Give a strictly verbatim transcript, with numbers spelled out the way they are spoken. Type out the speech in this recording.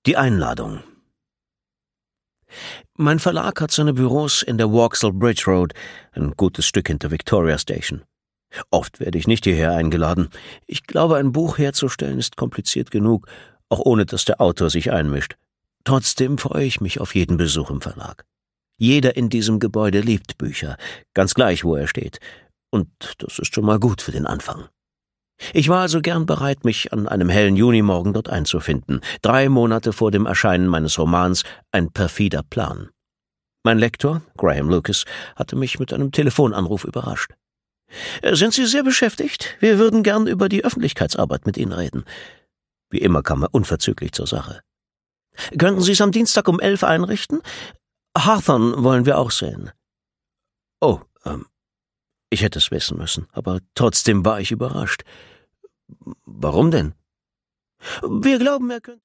Die Einladung. Mein Verlag hat seine Büros in der Vauxhall Bridge Road, ein gutes Stück hinter Victoria Station. Oft werde ich nicht hierher eingeladen. Ich glaube, ein Buch herzustellen ist kompliziert genug, auch ohne dass der Autor sich einmischt. Trotzdem freue ich mich auf jeden Besuch im Verlag. Jeder in diesem Gebäude liebt Bücher, ganz gleich, wo er steht. Und das ist schon mal gut für den Anfang. Ich war also gern bereit, mich an einem hellen Junimorgen dort einzufinden, drei Monate vor dem Erscheinen meines Romans »Ein perfider Plan«. Mein Lektor, Graham Lucas, hatte mich mit einem Telefonanruf überrascht. »Sind Sie sehr beschäftigt? Wir würden gern über die Öffentlichkeitsarbeit mit Ihnen reden.« Wie immer kam er unverzüglich zur Sache. »Könnten Sie es am Dienstag um elf einrichten? Hawthorne wollen wir auch sehen.« »Oh, ähm, ich hätte es wissen müssen, aber trotzdem war ich überrascht.« »Warum denn?« »Wir glauben, er könnte...«